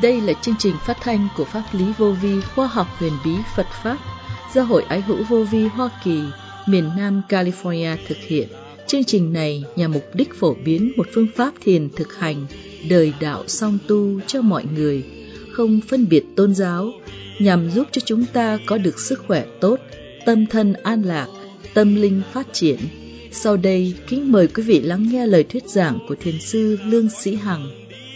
Đây là chương trình phát thanh của Pháp lý vô vi khoa học huyền bí Phật Pháp do Hội Ái hữu vô vi Hoa Kỳ, miền Nam California thực hiện. Chương trình này nhằm mục đích phổ biến một phương pháp thiền thực hành đời đạo song tu cho mọi người, không phân biệt tôn giáo, nhằm giúp cho chúng ta có được sức khỏe tốt, tâm thân an lạc, tâm linh phát triển. Sau đây, kính mời quý vị lắng nghe lời thuyết giảng của Thiền sư Lương Sĩ Hằng.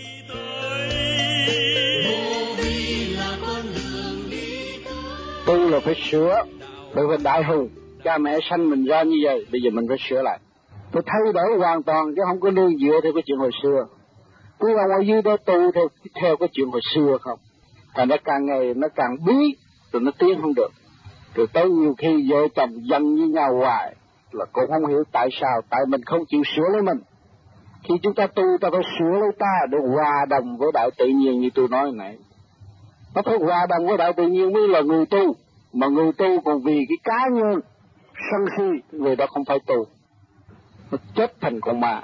Tu là phải sửa, bởi vì đại hùng, cha mẹ sanh mình ra như vậy, bây giờ mình phải sửa lại. Phải thay đổi hoàn toàn, chứ không có nương dựa theo cái chuyện hồi xưa. Quý ông ở dưới đó tu theo cái chuyện hồi xưa không. Thành nó càng ngày nó càng bí, rồi nó tiến không được. Rồi tới nhiều khi vợ chồng giận với nhau hoài, là cũng không hiểu tại sao, tại mình không chịu sửa lấy mình. Khi chúng ta tu, ta phải sửa lấy ta để hòa đồng với đại tự nhiên như tôi nói hồi nãy. Nó phải hòa đồng với đại tự nhiên mới là người tu. Mà người tu còn vì cái cá nhân sân si, người đó không phải tu. Nó chết thành con ma.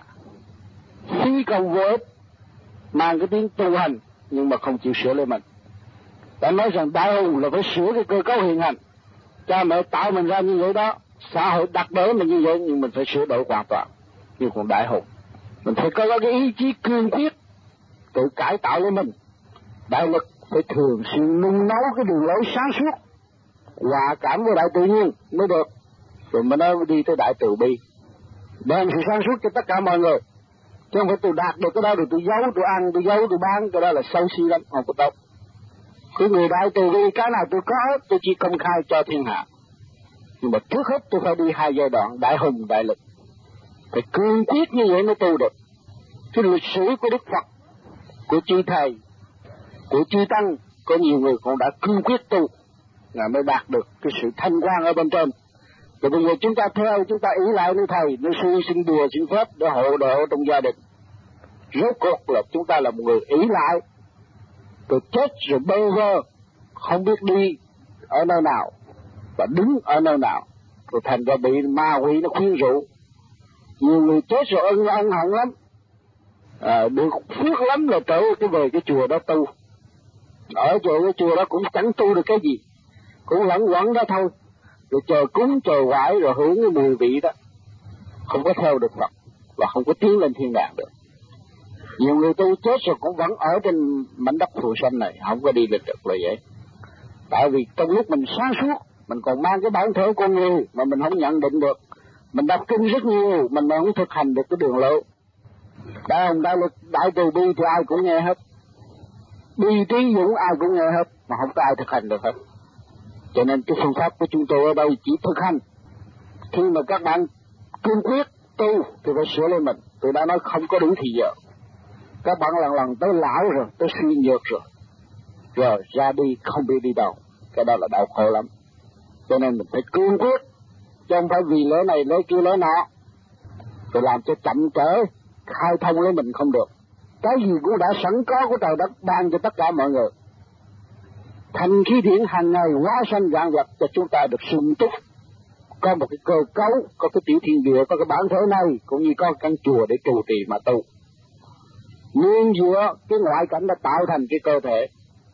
Phí công vô ích, mang cái tiếng tu hành, nhưng mà không chịu sửa lấy mình. Đã nói rằng đại hùng là phải sửa cái cơ cấu hiện hành. Cha mẹ tạo mình ra như vậy đó, xã hội đặt để mình như vậy, nhưng mình phải sửa đổi hoàn toàn. Nhưng còn đại hùng, mình phải có cái ý chí cương quyết, tự cải tạo lấy mình. Đại lực phải thường xuyên nung nấu cái đường lối sáng suốt, hòa cảm với đại tự nhiên mới được. Rồi mới nói đi tới đại từ bi, đem sự sáng suốt cho tất cả mọi người. Chứ không phải tôi đạt được cái đó rồi tôi giấu, tôi ăn, tôi giấu, tôi bán, cái đó là xấu xí lắm, không có tốt. Cái người đại từ bi, cái nào tôi có, tôi chỉ công khai cho thiên hạ. Nhưng mà trước hết tôi phải đi hai giai đoạn, đại hùng, đại lực. Phải cương quyết như vậy mới tu được. Cái lịch sử của Đức Phật, của chư Thầy, của chư Tăng, có nhiều người cũng đã cương quyết tu, là mới đạt được cái sự thanh quan ở bên trên. Rồi bây giờ chúng ta theo, chúng ta ý lại nơi Thầy, nơi sư xin đùa, xin phép để hộ độ trong gia đình. Rốt cuộc là chúng ta là một người ý lại, rồi chết rồi bơ vơ, không biết đi ở nơi nào, và đứng ở nơi nào, rồi thành ra bị ma quỷ nó khuyên rũ. Nhiều người chết rồi ân hận lắm, được phước lắm là trở về cái chùa đó tu. Ở chỗ cái chùa đó cũng chẳng tu được cái gì, cũng lẫn quẩn đó thôi, rồi chờ cúng chờ quải rồi hưởng cái mùi vị đó, không có theo được Phật và không có tiến lên thiên đàng được. Nhiều người tu chết rồi cũng vẫn ở trên mảnh đất phù sanh này, không có đi được là vậy. Tại vì trong lúc mình sáng suốt, mình còn mang cái bản thể con người mà mình không nhận định được. Mình đọc kinh rất nhiều, mình mà không thực hành được cái đường lối. Đại hùng, đại lực, đại từ bi thì ai cũng nghe hết. Bi trí dũng ai cũng nghe hết, mà không có ai thực hành được hết. Cho nên cái phương pháp của chúng tôi ở đây chỉ thực hành. Khi mà các bạn cương quyết tu thì phải sửa lên mình. Tôi đã nói không có đủ thì giờ. Các bạn lần tới lão rồi, tới suy nhược rồi, rồi ra đi không biết đi đâu. Cái đó là đau khổ lắm. Cho nên mình phải cương quyết, chứ không phải vì lễ này lễ kia lễ nọ, rồi làm cho chậm trễ, khai thông lấy mình không được. Cái gì cũng đã sẵn có của trời đất ban cho tất cả mọi người. Thành khí điển hàng ngày hóa sanh vạn vật cho chúng ta được sung túc. Có một cái cơ cấu, có cái tiểu thiên địa, có cái bản thể này, cũng như có căn chùa để trụ trì mà tu. Nguyên giữa cái ngoại cảnh đã tạo thành cái cơ thể.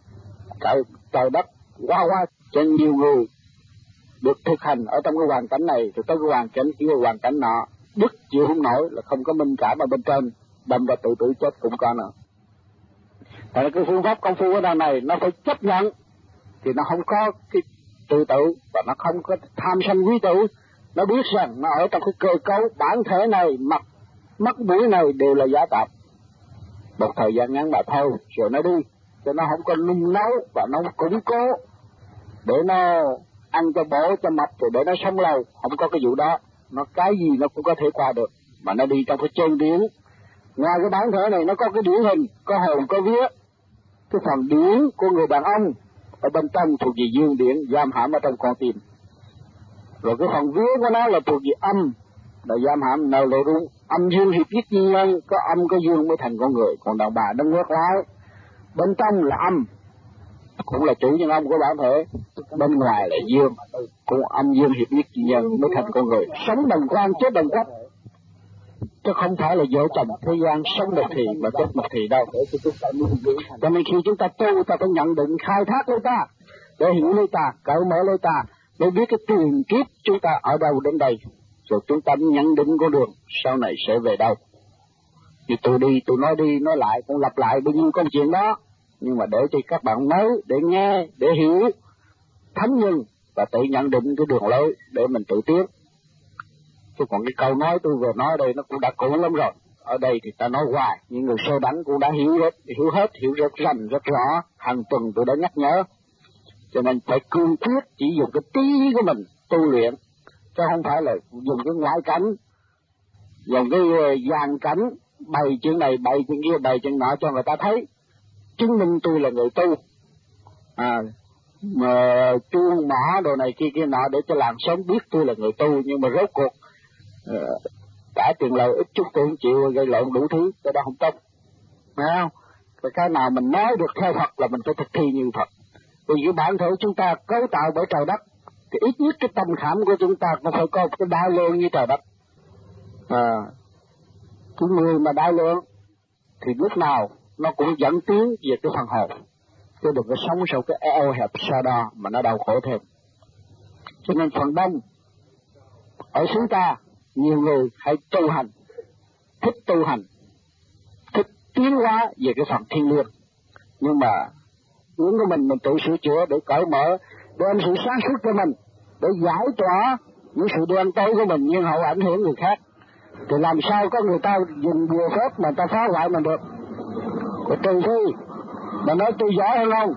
Trời đất quá cho nhiều người được thực hành ở trong cái hoàn cảnh này, thì tới cái hoàn cảnh nọ, đức chịu không nổi là không có minh cảm ở bên trên, đâm ra tự tử chết cũng có nữa. Tại cái phương pháp công phu ở đằng này nó phải chấp nhận, thì nó không có cái tự tử và nó không có tham sân quý tử. Nó biết rằng nó ở trong cái cơ cấu bản thể này, mặt mắt mũi này đều là giả tạp. Một thời gian ngắn mà thôi rồi nó đi, cho nó không có nung nấu và nó củng cố để nó ăn cho bổ cho mập, rồi để nó sống lâu. Không có cái vụ đó. Nó cái gì nó cũng có thể qua được, mà nó đi trong cái chân điển. Ngoài cái bản thể này nó có cái điển hình, có hồn có vía. Cái phần điển của người đàn ông ở bên trong thuộc về dương điển, giam hãm ở trong con tim. Rồi cái phần vía của nó là thuộc về âm, là giam hãm nào lộ đúng. Âm dương hiệp nhất nhân, có âm có dương mới thành con người. Còn đàn bà nó ngược lại, bên trong là âm, cũng là chủ nhân âm của bản thể, bên ngoài là dương, cũng âm dương hiệp nhất nhân mới thành con người. Sống đồng quan chết đồng cách. chứ không phải là vợ chồng thế gian sống một thì mà chết một thì đâu. Cho nên khi chúng ta tu, ta phải nhận định khai thác lấy ta, để hiểu lấy ta, cởi mở lấy ta, để biết cái tiền kiếp chúng ta ở đâu đến đây, rồi chúng ta nhận định con đường sau này sẽ về đâu. Thì tôi nói đi nói lại, cũng lặp lại bao nhiêu công chuyện đó, nhưng mà để cho các bạn nói, để nghe, để hiểu, thấm nhận và tự nhận định cái đường lối để mình tự tiến. Chứ còn cái câu nói tôi vừa nói đây nó cũng đã cũ lắm rồi. Ở đây thì ta nói hoài, những người sơ đẳng cũng đã hiểu hết, hiểu rất rành, rất rõ. Hàng tuần tôi đã nhắc nhớ. Cho nên phải cương quyết chỉ dùng cái trí của mình tu luyện, chứ không phải là dùng cái ngoại cảnh, dùng cái dàn cảnh, bày chuyện này, bày chuyện kia, bày chuyện nọ cho người ta thấy. Chứng minh tôi là người tu. Mà chuông mỏ đồ này kia nọ để cho làng xóm biết tôi là người tu, nhưng mà rốt cuộc cả tiền lời ít chút tôi không chịu, gây lộn đủ thứ, cái đó không tốt, phải không? Cái nào mình nói được theo Phật là mình phải thực thi như Phật. Vì cái bản thể chúng ta cấu tạo bởi trời đất, thì ít nhất cái tâm khảm của chúng ta nó phải có cái đa lượng như trời đất. Cái người mà đa lượng thì lúc nào nó cũng dẫn tiến về cái phần hồn, chứ đừng có sống sau cái eo hẹp xa đo mà nó đau khổ thêm. Cho nên phần đông ở xứ ta, nhiều người hãy tu hành, thích tu hành, thích tiến hóa về cái phần thiên liêng, nhưng mà hướng của mình tự sửa chữa để cởi mở, để anh sự sáng suốt cho mình, để giải tỏa những sự đen tối của mình nhưng hậu ảnh hưởng người khác. Thì làm sao có người ta dùng bùa phép mà ta phá hoại mình được? Trừ khi mà nói tôi giỏi hơn ông,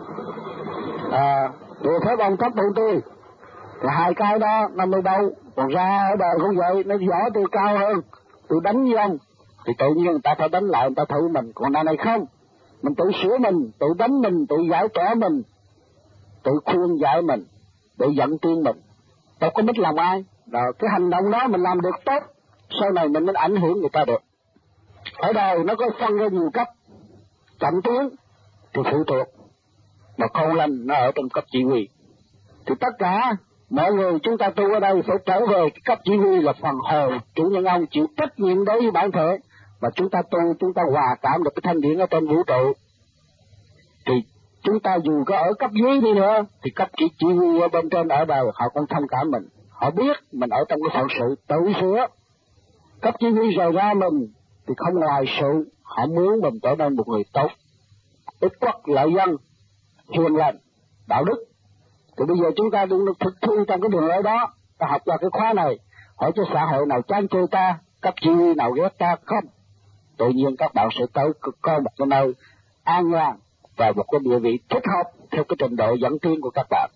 bùa phép ông thấp hơn tôi, thì hai cái đó nó mới đâu. Còn ra ở đời cũng vậy, nó giỏi tôi cao hơn, tôi đánh với ông, thì tự nhiên người ta phải đánh lại, người ta thử mình. Còn đằng này không, mình tự sửa mình, tự đánh mình, tự giải tỏa mình, tự khuyên giải mình, để dẫn tiên mình. Đâu có biết làm ai. Rồi cái hành động đó mình làm được tốt, sau này mình mới ảnh hưởng người ta được. Ở đời nó có phân ra nhiều cấp, chậm tiến thì phụ thuộc, mà khôn lanh nó ở trong cấp chỉ huy. Thì tất cả mọi người chúng ta tu ở đây phải trở về cái cấp chỉ huy là phần hồn, chủ nhân ông chịu trách nhiệm đối với bản thể, mà chúng ta tu, chúng ta hòa cảm được cái thanh điển ở trên vũ trụ. Thì chúng ta dù có ở cấp dưới đi nữa, thì cấp chỉ huy ở bên trên ở đâu họ cũng thông cảm mình, họ biết mình ở trong cái phận sự tự sửa. Cấp chỉ huy rời ra mình thì không ngoài sự, họ muốn mình trở nên một người tốt, ít quốc lợi dân, hiền lành, đạo đức. Thì bây giờ chúng ta đừng thực thi trong cái đường lối đó, ta học qua cái khóa này, hỏi cho xã hội nào chán chê ta, cấp chỉ huy nào ghét ta không, tự nhiên các bạn sẽ tới có một cái nơi an nhàn và một cái địa vị thích hợp theo cái trình độ dẫn tiến của các bạn.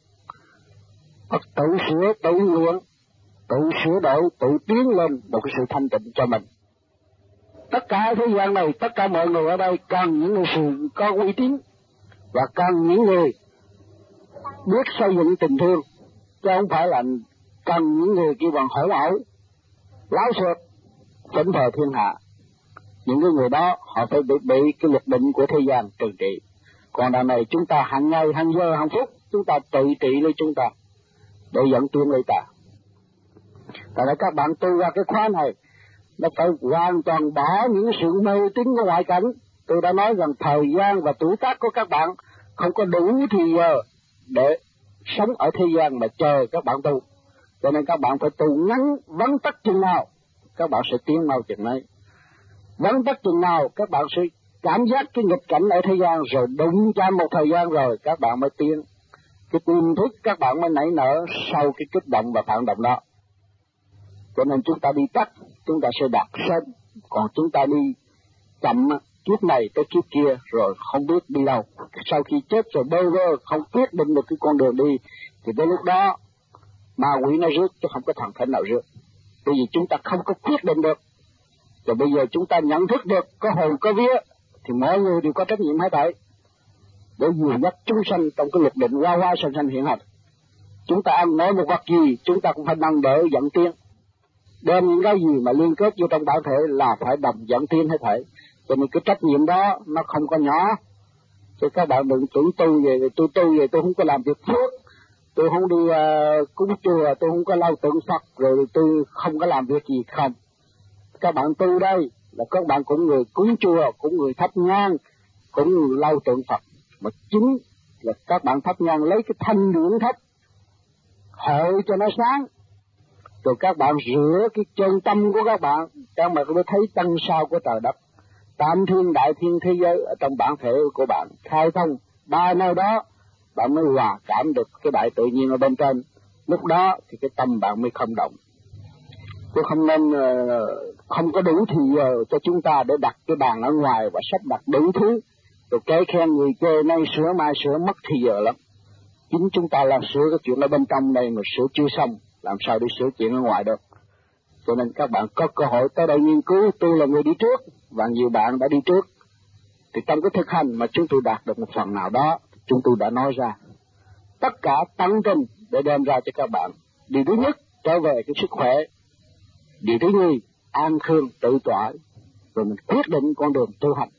Tự sửa, tự luyện, tự sửa đổi, tự tiến lên một cái sự thanh tịnh cho mình. Tất cả thế gian này, tất cả mọi người ở đây cần những người sự có uy tín, và cần những người biết xây dựng tình thương, chứ không phải là cần những người kêu bằng hỗn ẩu, láo xược, phỉnh phờ thiên hạ. Những cái người đó họ phải bị cái luật định của thế gian trừng trị. Còn đằng này chúng ta hàng ngày, hàng giờ, hàng phút, chúng ta tự trị lấy chúng ta, để dẫn tiến lấy ta. Tại vì các bạn tu ra cái khóa này, nó phải hoàn toàn bỏ những sự mê tín của ngoại cảnh. Tôi đã nói rằng thời gian và tuổi tác của các bạn không có đủ thì giờ để sống ở thế gian mà chờ các bạn tu. Cho nên các bạn phải tu ngắn, vắn tắt chừng nào các bạn sẽ tiến mau chừng ấy. Vắn tắt chừng nào các bạn sẽ cảm giác cái nghịch cảnh ở thế gian, rồi đụng chạm một thời gian rồi các bạn mới tiến. Cái tiềm thức các bạn mới nảy nở sau cái kích động và phản động đó. Cho nên chúng ta đi tắt, chúng ta sẽ đạt sớm. Còn chúng ta đi chậm, kiếp này tới kiếp kia rồi không biết đi đâu. Sau khi chết rồi bơ vơ, không quyết định được cái con đường đi, thì tới lúc đó ma quỷ nó rước chứ không có thằng thánh nào rước. Bởi vì chúng ta không có quyết định được. Rồi bây giờ chúng ta nhận thức được, có hồn có vía, thì mỗi người đều có trách nhiệm hết thảy để dìu dắt chúng sanh trong cái luật định hoa hoa sanh sanh hiện hành. Chúng ta ăn nói một vật gì, chúng ta cũng phải nâng đỡ dẫn tiến. Đem những cái gì mà liên kết vô trong bản thể là phải đồng dẫn tiến hết thảy. Cho nên cái trách nhiệm đó nó không có nhỏ. Chứ các bạn đừng tưởng tu về, tôi tu về tôi không có làm việc phước, tôi không đi cúng chùa, tôi không có lau tượng Phật, rồi tôi không có làm việc gì không. các bạn tu đây là các bạn cũng người cúng chùa, cũng người thắp nhang, cũng người lau tượng Phật, mà chính là các bạn thắp nhang lấy cái thanh điển thắp hội cho nó sáng, rồi các bạn rửa cái chân tâm của các bạn mới thấy tân sao của trời đất, tam thiên đại thiên thế giới ở trong bản thể của bạn khai thông. Ba nơi đó bạn mới hòa cảm được cái đại tự nhiên ở bên trên, lúc đó thì cái tâm bạn mới không động. Tôi không nên không có đủ thì giờ cho chúng ta để đặt cái bàn ở ngoài và sắp đặt đủ thứ, rồi kể khen người chơi nay sửa mai sửa, mất thì giờ lắm. Chính chúng ta làm sửa cái chuyện ở bên trong đây mà sửa chưa xong, làm sao để sửa chuyện ở ngoài được. Cho nên các bạn có cơ hội tới đây nghiên cứu, tôi là người đi trước và nhiều bạn đã đi trước. Thì trong cái thực hành mà chúng tôi đạt được một phần nào đó, chúng tôi đã nói ra. Tất cả tăng trình để đem ra cho các bạn. Điều thứ nhất, trở về cái sức khỏe. Điều thứ nhì, an khương tự tỏa. Rồi mình quyết định con đường tu hành.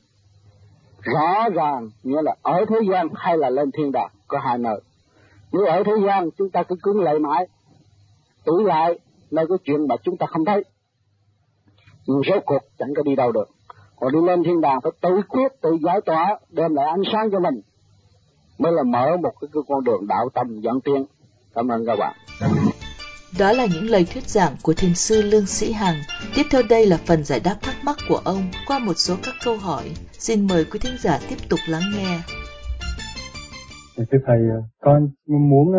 Rõ ràng nghĩa là ở thế gian hay là lên thiên đàng, có hai nơi. Nếu ở thế gian chúng ta cứ cứng lại mãi, tưởng lại nơi cái chuyện mà chúng ta không thấy, nhưng rốt cuộc chẳng có đi đâu được. Còn đi lên thiên đàng phải tự quyết, tự giải tỏa, đem lại ánh sáng cho mình, mới là mở một cái con đường đạo tâm dẫn tiến. Cảm ơn các bạn. Đó là những lời thuyết giảng của Thiền sư Lương Sĩ Hằng. Tiếp theo đây là phần giải đáp thắc mắc của ông qua một số các câu hỏi. Xin mời quý thính giả tiếp tục lắng nghe. Thưa Thầy, con muốn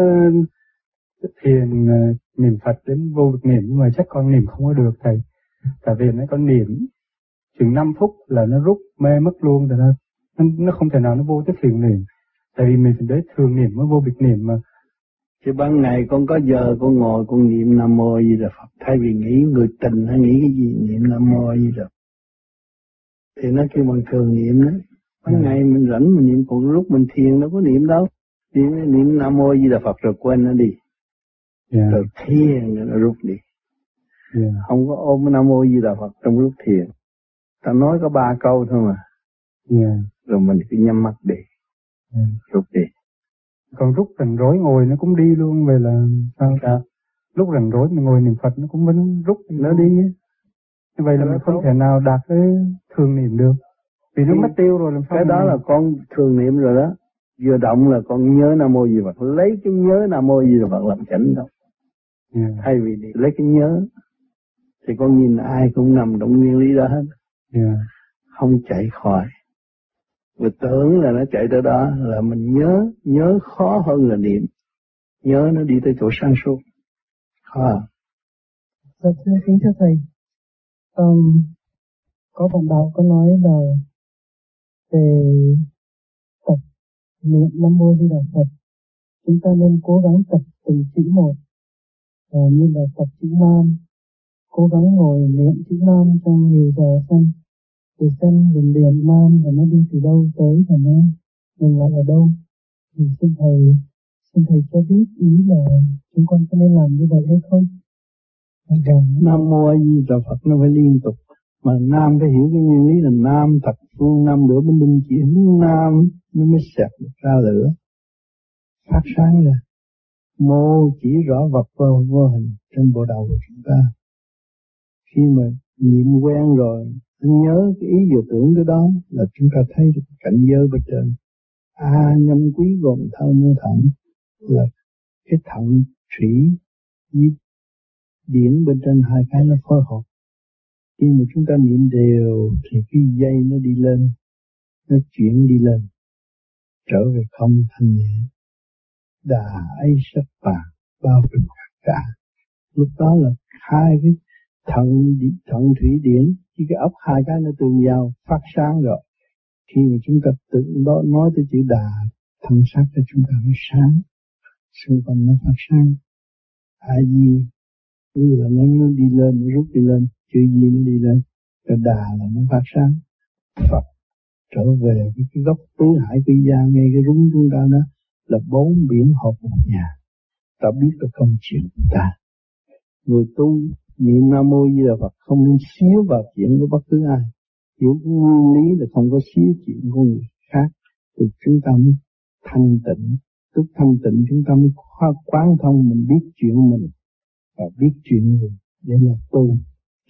thiền niệm Phật đến vô biệt niệm, nhưng mà chắc con niệm không có được Thầy. Tại vì con niệm chừng 5 phút là nó rút mê mất luôn, rồi nó không thể nào nó vô tới thiền niệm. Tại vì mình phải để thường niệm với vô biệt niệm mà. Chứ ban ngày con có giờ con ngồi con niệm Nam Mô A Di Đà Phật, thay vì nghĩ người tình hay nghĩ cái gì, niệm Nam Mô A Di Đà Phật thì nó kêu bằng thường niệm đó. Ban ngày mình rảnh mình niệm, còn lúc mình thiền đâu có niệm đâu. Niệm Nam Mô A Di Đà Phật rồi quên nó đi. Rồi thiền rồi nó rút đi. Không có ôm Nam Mô A Di Đà Phật trong lúc thiền. Ta nói có 3 câu thôi mà. Rồi mình cứ nhắm mắt đi. Rút đi. Còn rút rành rối ngồi nó cũng đi luôn, vậy là sao? Lúc rành rối mình ngồi niệm Phật nó cũng vẫn rút nó đi. Như vậy là mình không thể nào đạt tới thường niệm được. Vì nó mất tiêu rồi làm sao? Cái đó là con thường niệm rồi đó. Vừa động là con nhớ Nam Mô Di Đà Phật, lấy cái nhớ Nam Mô Di Đà Phật làm chánh đâu. Thay vì lấy cái nhớ thì con nhìn ai cũng nằm trong nguyên lý đó hết. Không chạy khỏi. Người tưởng là nó chạy tới đó là mình nhớ khó hơn là niệm. Nhớ nó đi tới chỗ sáng suốt. Khó. Dạ thưa kính thưa Thầy, có bạn đạo có nói là về tập niệm Nam Mô Di Đà Phật, chúng ta nên cố gắng tập từng chữ một, như là tập chữ Nam, cố gắng ngồi niệm chữ Nam trong nhiều giờ xem luồng điển Nam và nó đi từ đâu tới và nó dừng lại ở đâu. Thì xin thầy cho biết ý là chúng con có nên làm như vậy hay không? Nam Mô A Di Đà Phật nó phải liên tục, mà Nam phải hiểu cái nguyên lý là Nam thập phương năm lửa bên linh chỉ hướng Nam nó mới xẹt ra lửa phát sáng ra. Mô chỉ rõ vật vô hình trên bộ đầu của chúng ta. Khi mà niệm quen rồi, nhớ cái ý vừa tưởng cái đó là chúng ta thấy được cảnh giới bên trên. Nhâm quý gồm thơ nơi thận là cái thận thủy với điển bên trên hai cái nó phối hợp. Khi mà chúng ta niệm đều thì cái dây nó đi lên, nó chuyển đi lên, trở về không thanh nhẹ. Đà ấy sắc vàng bao trùm cả. Lúc đó là hai cái thận thủy điển với cái ốc hai cái nó tương giao phát sáng rồi. Khi mà chúng ta tự đó nói tới chữ đà, thân xác cho chúng ta nó sáng, xung quanh nó phát sáng. A Di là nó đi lên, nó rút đi lên, chữ Di nó đi lên, cái đà là nó phát sáng. Phật trở về cái gốc tứ hải quy gia, ngay cái rúng chúng ta đó là 4 biển hợp một nhà. Ta biết được công chuyện của ta. Người tu niệm Nam Mô Di Đà Phật không nên xíu vào chuyện của bất cứ ai. Hiểu cái nguyên lý là không có xíu chuyện của người khác, thì chúng ta mới thanh tịnh. Tức thanh tịnh chúng ta mới quán thông, mình biết chuyện mình và biết chuyện người để là tu.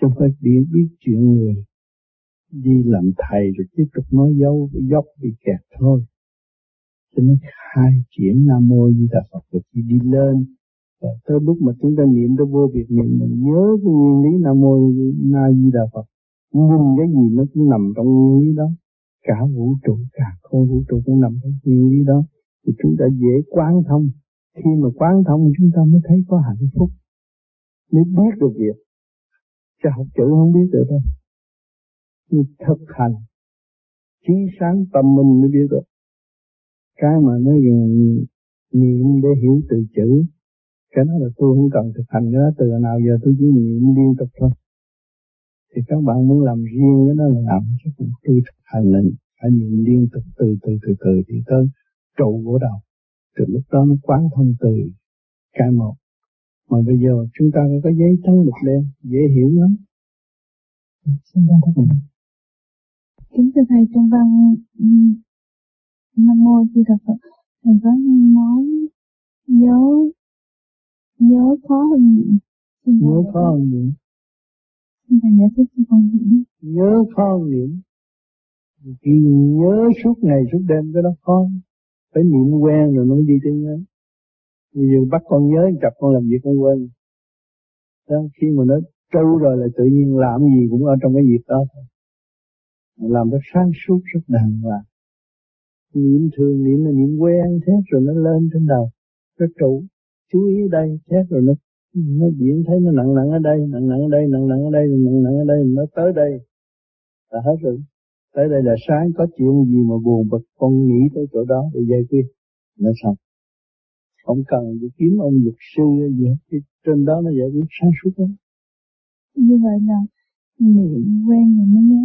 Chứ không phải biết chuyện người đi làm thầy rồi tiếp tục nói dốc bị kẹt thôi. Cho nên khai triển Nam Mô Di Đà Phật rồi khi đi lên. Và tới lúc mà chúng ta niệm tới vô biệt niệm, mình nhớ cái nguyên lý Nam Mô Di Đà Phật. Nhưng cái gì nó cũng nằm trong nguyên lý đó. Cả vũ trụ, cả không vũ trụ cũng nằm trong nguyên lý đó. Thì chúng ta dễ quán thông. Khi mà quán thông chúng ta mới thấy có hạnh phúc. Mới biết được việc. Chứ học chữ không biết được đâu. Nhưng thực hành, trí sáng tâm minh mới biết được. Cái mà nói niệm để hiểu từ chữ, cái đó là tôi không cần thực hành cái đó, từ nào giờ tôi chỉ niệm liên tục thôi. Thì các bạn muốn làm riêng cái đó là làm, chứ tôi thực hành là phải niệm liên tục từ thì tới trụ của đầu. Từ lúc đó nó quán thông từ cái một. Mà bây giờ chúng ta có giấy trắng mực đen, dễ hiểu lắm. Xin chào thầy. Kính thưa thầy, trong văn Nam Mô Di Đà Phật, thầy có nói nhớ khó hơn niệm. Nhớ khó hơn niệm. Xin thầy giải thích cho con hiểu. Nhớ khó hơn niệm. Khi nhớ suốt ngày suốt đêm cái đó khó. Phải niệm quen rồi nó đi tới nhớ. Bây giờ bắt con nhớ chập con làm việc con quên. Đó, khi mà nó trâu rồi là tự nhiên làm gì cũng ở trong cái việc đó thôi. Làm rất sáng suốt, rất đàng hoàng. Niệm thường niệm là niệm quen thế rồi nó lên trên đầu. Nó trụ, chú ý đây, thế rồi nó diễn thấy nó nặng ở đây, nặng ở đây, nặng ở đây, nặng ở đây, nó tới đây. Là hết rồi. Tới đây là sáng có chuyện gì mà buồn bực, con nghĩ tới chỗ đó để giải quyết. Nó xong. Không cần đi kiếm ông luật sư gì hết. Trên đó nó giải quyết sáng suốt lắm. Như vậy là niệm quen rồi mới nhớ.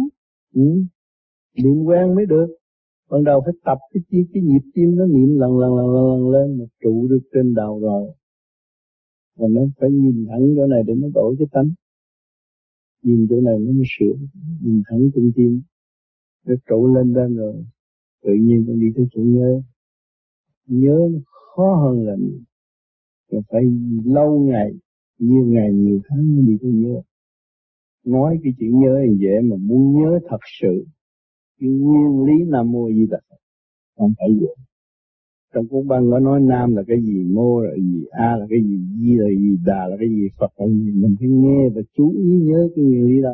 Niệm quen mới được. Ban đầu phải tập cái nhịp tim nó niệm lần lên, một trụ được trên đầu rồi. Và nó phải nhìn thẳng chỗ này để nó đổi cái tánh. Nhìn chỗ này nó mới sửa. Nhìn thẳng trung tim. Nó trụ lên rồi. Tự nhiên con đi tới chỗ nhớ. Nhớ nó khó hơn là niệm. Rồi phải lâu ngày, nhiều tháng mới đi tới nhớ. Nói cái chuyện nhớ là dễ mà muốn nhớ thật sự. Cái nguyên lý Nam Mô Di Đà Phật không phải dễ. Trong cuốn băng có nói Nam là cái gì, Mô là cái gì, A là cái gì, Di là cái gì, Đà là cái gì, Phật là cái gì. Mình phải nghe và chú ý nhớ cái nguyên lý đó.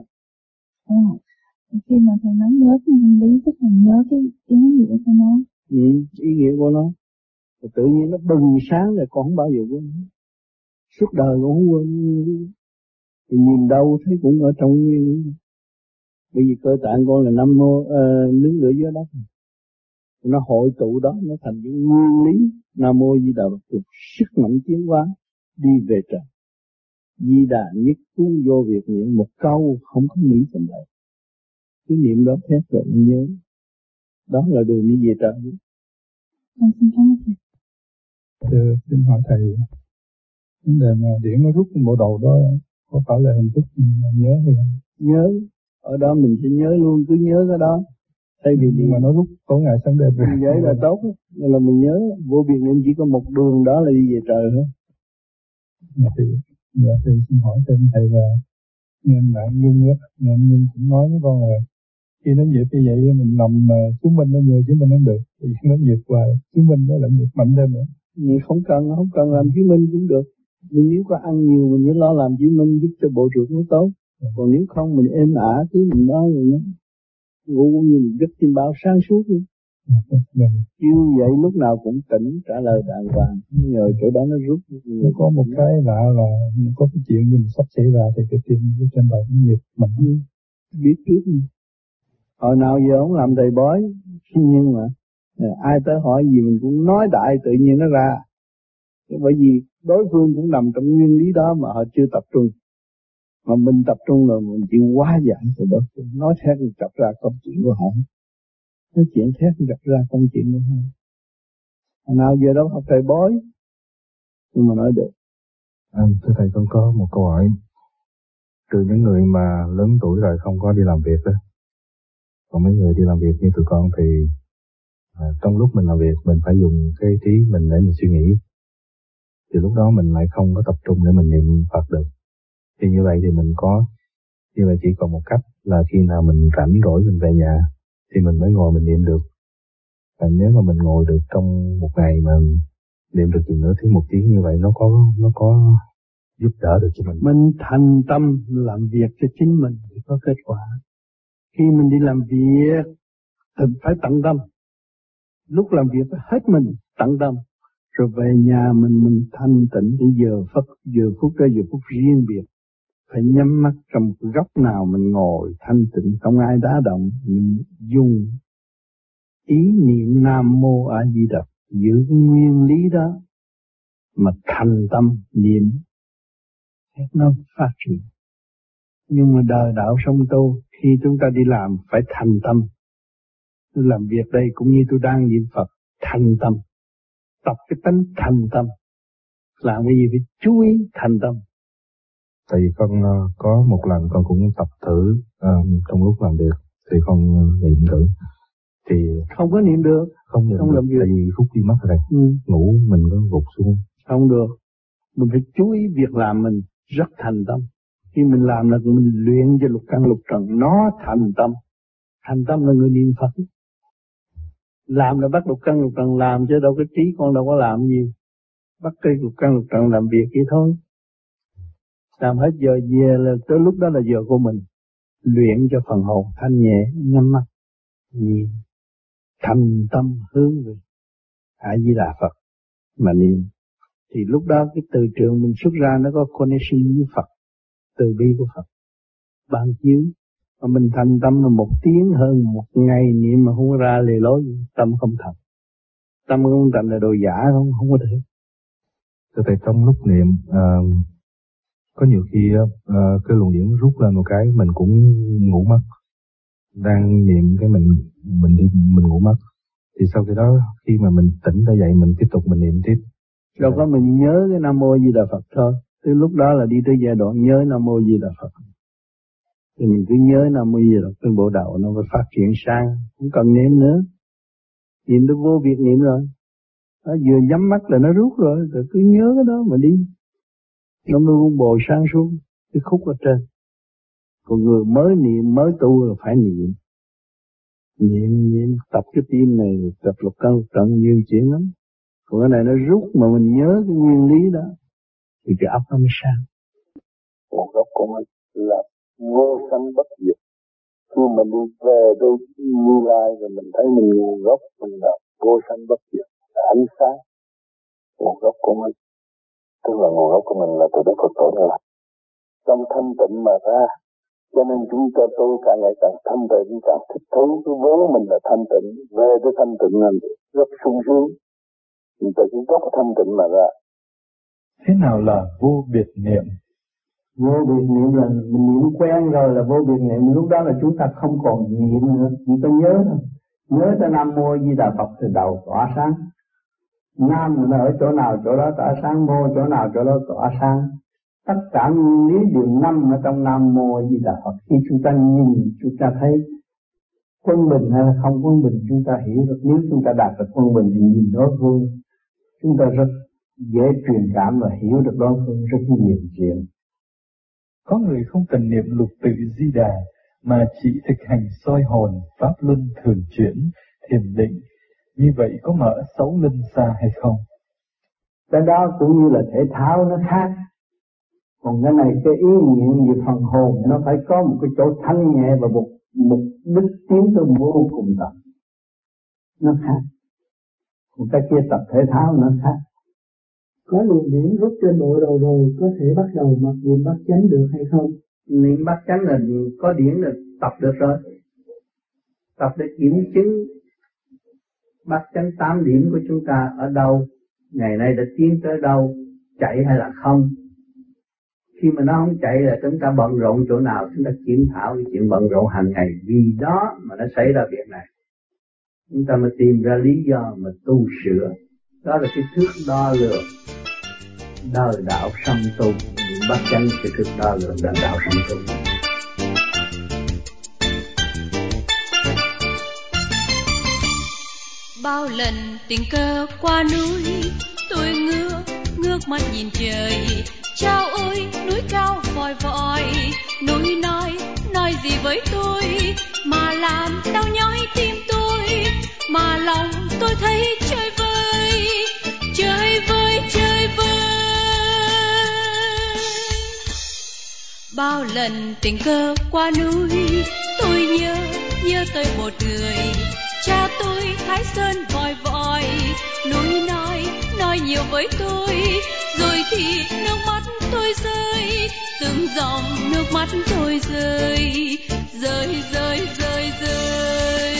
Khi mà thầy nói nhớ cái nguyên lý, tức là nhớ cái ý nghĩa của nó. Ý nghĩa của nó. Và tự nhiên nó bừng sáng rồi con không bao giờ quên. Suốt đời con không quên. Thì nhìn đâu thấy cũng ở trong nguyên lý. Bởi vì cơ tạng con là Nam Mô nước lửa gió đất. Nó hội tụ đó, nó thành cái nguyên lý Nam Mô Di Đà Phật, sức mạnh tiến hóa đi về trời. Di Đà nhất cứu vô việc niệm, một câu không có nghĩ trong đấy. Cứ niệm đó hết rồi nhớ. Đó là đường đi về trời. Xin cảm ơn thầy. Xin hỏi thầy, vấn đề mà điển nó rút bộ đầu đó có phải là hình thức nhớ hay không? Nhớ, ở đó mình sẽ nhớ luôn, cứ nhớ cái đó. Thay vì mà nó rút tối ngày sáng đêm rồi. Vậy là tốt, nên là mình nhớ vô biệt niệm chỉ có một đường đó là đi về trời thôi. Dạ thì xin hỏi thêm thầy là nghe bạn Nhung á, nghe Nhung cũng nói với con là khi nó dịp như vậy mình nằm chứng minh nó nhiều chứng minh không được, thì nó dịp hoài chứng minh nó lại dịp mạnh thêm nữa. Không cần làm chứng minh cũng được. Nhưng nếu có ăn nhiều mình mới lo làm chứng minh giúp cho bộ ruột nó tốt. Còn nếu không mình êm ả cứ mình nói rồi nó ngủ như mình giấc chim bao sáng suốt luôn. Kêu vậy lúc nào cũng tỉnh trả lời đàng hoàng. Nhờ chỗ đó nó rút. Có một cái lạ là có cái chuyện gì sắp xảy ra thì cái tim trên đầu nó nhiệt mạnh. Biết trước. Hồi nào giờ không làm thầy bói, nhưng mà ai tới hỏi gì mình cũng nói đại tự nhiên nó ra. Bởi vì đối phương cũng nằm trong nguyên lý đó mà họ chưa tập trung. Mà mình tập trung rồi mình chịu quá giải rồi đó. Nói thét mình chập ra công chuyện của họ. Nói chuyện thét mình chập ra công chuyện của họ. Hồi nào giờ đâu học thầy bói. Nhưng mà nói được. Thưa thầy, con có một câu hỏi. Trừ những người mà lớn tuổi rồi không có đi làm việc đó, còn mấy người đi làm việc như tụi con thì trong lúc mình làm việc mình phải dùng cái trí mình để mình suy nghĩ, thì lúc đó mình lại không có tập trung để mình niệm Phật được. Thì như vậy thì mình có Như vậy chỉ còn một cách là khi nào mình rảnh rỗi mình về nhà thì mình mới ngồi mình niệm được. Và nếu mà mình ngồi được trong một ngày mà niệm được chừng nửa tiếng, 1 tiếng như vậy nó có giúp đỡ được cho mình. Mình thành tâm làm việc cho chính mình thì có kết quả. Khi mình đi làm việc thì phải tận tâm. Lúc làm việc phải hết mình tận tâm. Rồi về nhà mình thanh tịnh để giờ phút riêng biệt. Phải nhắm mắt trong góc nào mình ngồi thanh tịnh, không ai đá động, mình dùng ý niệm Nam Mô A Di Đà, giữ cái nguyên lý đó mà thành tâm niệm, nó phát triển. Nhưng mà đời đạo sống tu, khi chúng ta đi làm phải thành tâm. Tôi làm việc đây cũng như tôi đang niệm Phật, thành tâm, tập cái tánh thành tâm. Làm cái gì phải chú ý thành tâm. Tại vì con có một lần con cũng tập thử trong lúc làm việc thì con niệm thử thì không có niệm được, không làm việc. Tại vì phút đi mất rồi, ngủ mình có gục xuống. Không được, mình phải chú ý việc làm mình rất thành tâm. Khi mình làm là mình luyện cho lục căn lục trần, nó thành tâm là người niệm Phật. Làm là bắt lục căn lục trần làm chứ đâu có trí con đâu có làm gì. Bắt cái lục căn lục trần làm việc vậy thôi. Làm hết giờ về là tới lúc đó là giờ của mình. Luyện cho phần hồn thanh nhẹ, nhắm mắt, niệm, thành tâm hướng về A Di Đà Phật mà niệm. Thì lúc đó cái từ trường mình xuất ra nó có connection với Phật, từ bi của Phật, ban chiếu. Mà mình thành tâm là 1 tiếng hơn 1 ngày niệm mà không có ra lề lối gì, tâm không thành. Tâm không thành là đồ giả, không có thể. Tại trong lúc niệm có nhiều khi cái luồng điển rút lên một cái mình cũng ngủ mất. Đang niệm cái mình ngủ mất. Thì sau khi đó khi mà mình tỉnh ra dậy mình tiếp tục mình niệm tiếp. Đâu có mình nhớ cái Nam Mô Di Đà Phật thôi. Từ lúc đó là đi tới giai đoạn nhớ Nam Mô Di Đà Phật. Thì mình cứ nhớ Nam Mô Di Đà Phật, trên bộ đầu nó phải phát triển sang, không cần niệm nữa. Niệm tới vô việc niệm rồi. Nó vừa nhắm mắt là nó rút rồi cứ nhớ cái đó mà đi. Nó mới vun bồi sang xuống cái khúc ở trên. Còn người mới niệm, mới tu là phải niệm. Niệm tập cái tim này, tập lục căn lục trần nhiều chuyện lắm. Còn cái này nó rút mà mình nhớ cái nguyên lý đó thì cái óc nó mới sang. Một gốc của mình là vô sanh bất diệt. Khi mình đi về đây Như Lai rồi mình thấy mình nguồn gốc mình là vô sanh bất diệt, là ánh sáng. Nguồn gốc của mình, tức là nguồn gốc của mình là từ Đức Phật Tổ Như Lai. Trong thanh tịnh mà ra, cho nên chúng ta tu càng ngày càng thanh tịnh, càng thích thú cái vốn mình là thanh tịnh, về tới thanh tịnh là rất sung sướng. Từ cái gốc thanh tịnh mà ra. Thế nào là vô biệt niệm? Vô biệt niệm là mình niệm quen rồi là vô biệt niệm. Lúc đó là chúng ta không còn niệm nữa, chỉ có nhớ thôi. Nhớ tới Nam Mô Di Đà Phật từ đầu tỏa sáng. Nam nó ở chỗ nào chỗ đó tỏa sáng, mô chỗ nào chỗ đó tỏa sáng. Tất cả nguyên lý đều nằm ở trong Nam Mô Di Đà Phật. Khi chúng ta nhìn, chúng ta thấy quân bình hay là không quân bình, chúng ta hiểu được. Nếu chúng ta đạt được quân bình thì nhìn đối phương, chúng ta rất dễ truyền cảm và hiểu được đối phương rất nhiều chuyện. Có người không cần niệm lục tự Di Đà mà chỉ thực hành soi hồn, pháp luân thường chuyển, thiền định. Như vậy có mở xấu linh xa hay không? Cái đó cũng như là thể thao nó khác. Còn cái này cái ý niệm về phần hồn nó phải có một cái chỗ thanh nhẹ và một đích tiến tới vô cùng tận. Nó khác. Còn cái kia tập thể thao nó khác. Có luồng điển rút trên bộ đầu rồi có thể bắt đầu mặc niệm bát chánh được hay không? Niệm bát chánh là có điển là tập được rồi. Tập để kiểm chứng bát chánh 8 điểm của chúng ta ở đâu, ngày nay đã tiến tới đâu, chạy hay là không. Khi mà nó không chạy là chúng ta bận rộn chỗ nào, chúng ta kiểm thảo cái chuyện bận rộn hàng ngày, vì đó mà nó xảy ra việc này. Chúng ta mới tìm ra lý do mà tu sửa. Đó là cái thước đo lường đời đạo song tu. Niệm bát chánh cái thước đo lường đời đạo song tu. Bao lần tình cờ qua núi, tôi ngước mắt nhìn trời. Chao ơi núi cao vòi vòi, núi nói với tôi, mà làm đau nhói tim tôi, mà lòng tôi thấy chơi vơi, chơi vơi, chơi vơi. Bao lần tình cờ qua núi, tôi nhớ tới một người, cha tôi Thái Sơn vòi vòi, núi nói nhiều với tôi, rồi thì nước mắt tôi rơi, từng dòng nước mắt tôi rơi, rơi rơi rơi rơi.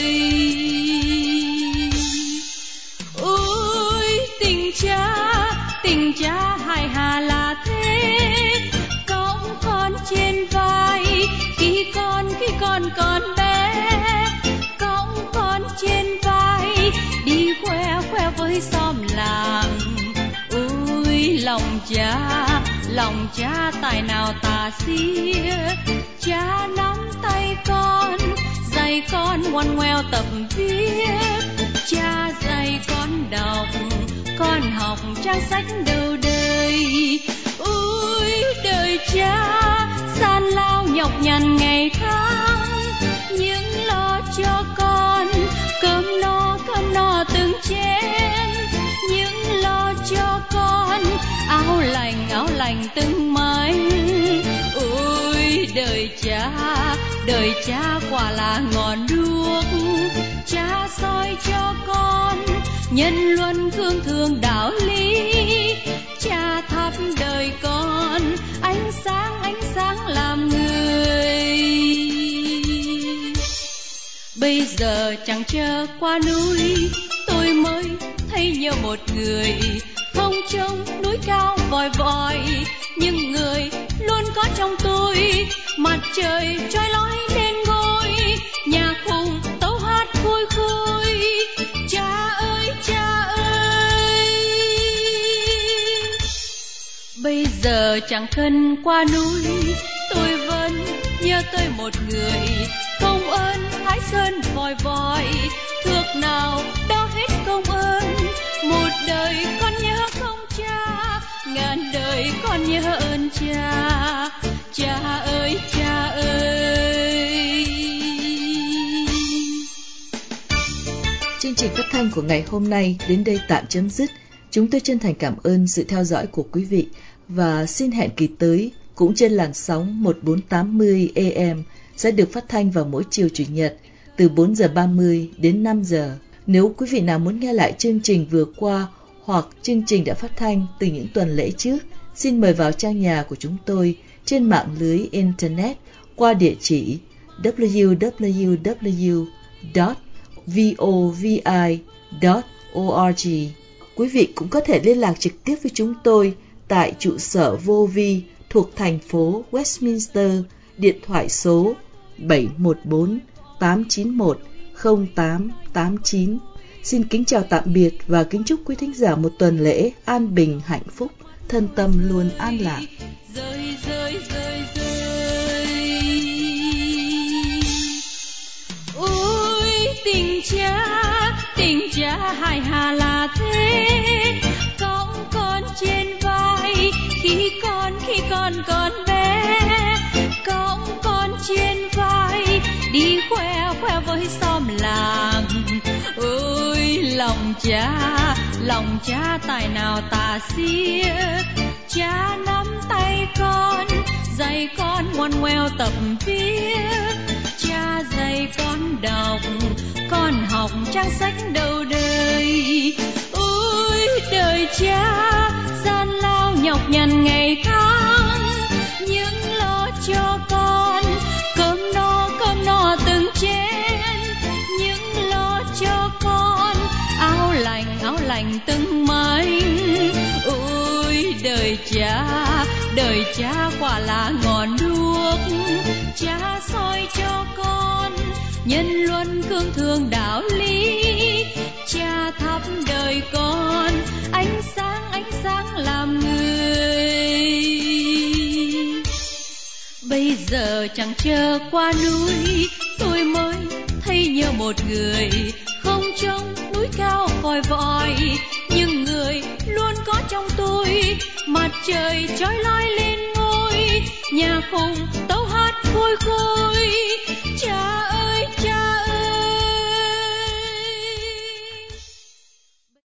Ôi tình cha hài hà là thế, cõng con trên vai khi con còn bé, cõng con trên vai đi khoe với xóm làng. Ôi lòng cha tài nào tà xía, cha nắm tay con, dạy con ngoằn ngoèo tập viết, cha dạy con đọc, con học trang sách đầu đời. Ôi đời cha gian lao nhọc nhằn ngày tháng, những lo cho con cơm no từng chén, những lo cho con áo lành từng mảnh. Ôi đời cha quả là ngọn đuốc, cha soi cho con nhân luân cương thường đạo lý, cha thắp đời con ánh sáng làm người. Bây giờ chẳng chờ qua núi, tôi mới thấy nhớ một người, không trông núi cao vòi vòi, nhưng người luôn có trong tôi, mặt trời trói lói lên ngôi, nhạc khùng tấu hát khui khui. Cha ơi cha ơi, bây giờ chẳng cần qua núi, tôi vẫn nhớ tới một người, công ơn Thái Sơn vòi vòi, thước nào đó hết công ơn, một đời con nhớ công cha, ngàn đời con nhớ ơn cha. Cha ơi cha ơi. Chương trình phát thanh của ngày hôm nay đến đây tạm chấm dứt. Chúng tôi chân thành cảm ơn sự theo dõi của quý vị và xin hẹn kỳ tới cũng trên làn sóng 1480 AM sẽ được phát thanh vào mỗi chiều Chủ nhật từ 4 giờ 30 đến 5 giờ. Nếu quý vị nào muốn nghe lại chương trình vừa qua hoặc chương trình đã phát thanh từ những tuần lễ trước, xin mời vào trang nhà của chúng tôi trên mạng lưới Internet qua địa chỉ www.vovi.org. Quý vị cũng có thể liên lạc trực tiếp với chúng tôi tại trụ sở Vô Vi thuộc thành phố Westminster, điện thoại số 714-891-0889. Xin kính chào tạm biệt và kính chúc quý thính giả một tuần lễ an bình hạnh phúc, thân tâm luôn an lạc. Rơi rơi rơi rơi. Ôi tình cha hài hà là thế, cõng con trên vai khi con còn bé, cõng con trên vai đi khoe với xóm làng. Ôi lòng cha tài nào tà xía, cha nắm tay con, dạy con ngoằn ngoèo tập viết, cha dạy con đọc, con học trang sách đầu đời. Ôi đời cha gian lao nhọc nhằn ngày tháng, những lo cho con cơm no từng chén, những lo cho con áo lành từng mảnh. Ôi đời cha quả là ngọn đuốc, cha soi cho con nhân luân cương thường đạo lý, cha thắp đời con ánh sáng làm người. Bây giờ chẳng chờ qua núi, tôi mới thấy nhớ một người, không trông núi cao vòi vòi, nhưng người luôn có trong tôi, mặt trời trói lói lên ngôi, nhà khùng tấu hát khui khui.